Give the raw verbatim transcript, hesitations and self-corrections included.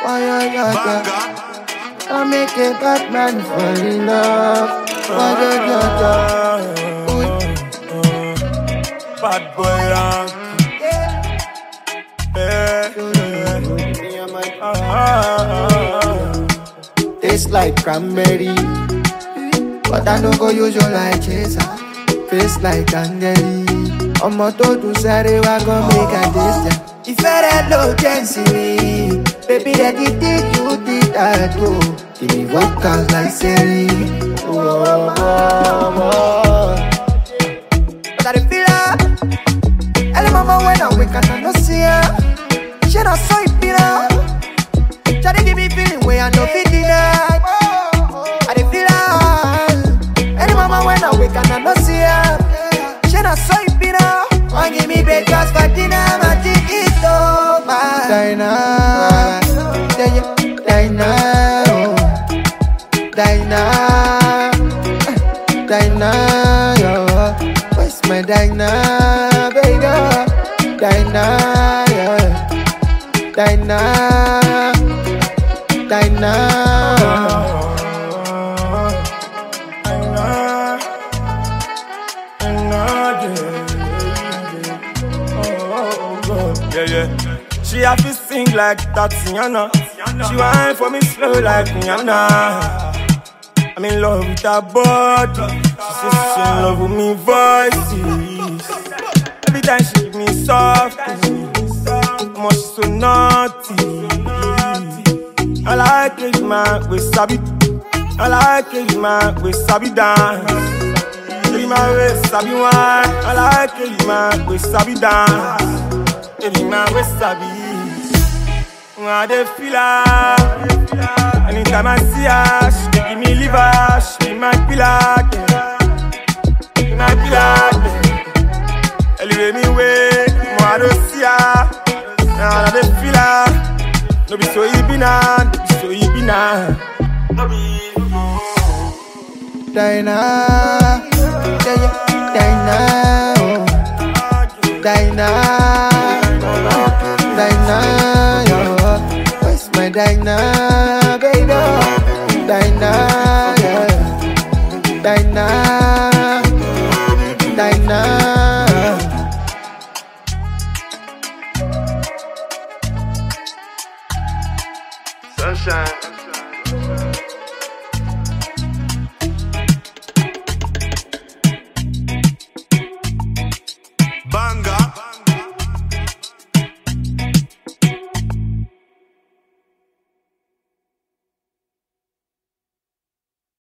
Oh yeah, yeah, yeah. I make a bad man fall in love. Oh yeah, yeah, yeah. Ooh. Bad boy, yeah. Tastes like cranberry, but I don't go use your like chaser. Face like candy. Ọmọ tó dùn sáré wá gon make a taste ya. Ìfẹ́ rẹ̀ ló jẹ́ nsìnrìn. Baby ready did you did that go. Give me vocals like Siri. Oh, oh, oh. But I dey feel her. Early mama when I wake and I no see her. She not so happy. Shawty give me feeling way I no fit deny. I dey feel her. Early mama when I wake and I no see her. She not so happy now. Why give me breakfast for dinner? My think it over. Dinah, Dinah, oh. Dinah, Dinah, yo. Where's my Dinah, baby? Dinah, yeah. Dinah, Dinah. Yeah, yeah. She have to sing like Tatiana. She whine for me slow like Rihanna. I'm in love with her body. She says she in love with me voices. Every time she give me soft, oh, she's so naughty. I like it, man, we sabi. I like it, man, we sabi dance. Baby, my way sabi wine. I like it, man, we sabi dance. Baby, my way sabi. I dey feel her. Anytime I see her, she dey give me liver. She be my pillar, yeah. Be my pillar, yeah. Elevate me way, more I don't see her. Now I dey feel her. No be so easy now, no be so easy now. No be. Dinah, Dinah, oh. Dinah, Dinah, yo. Where's my Dinah, baby? Dinah, yeah. Dinah, Dinah. Sunshine.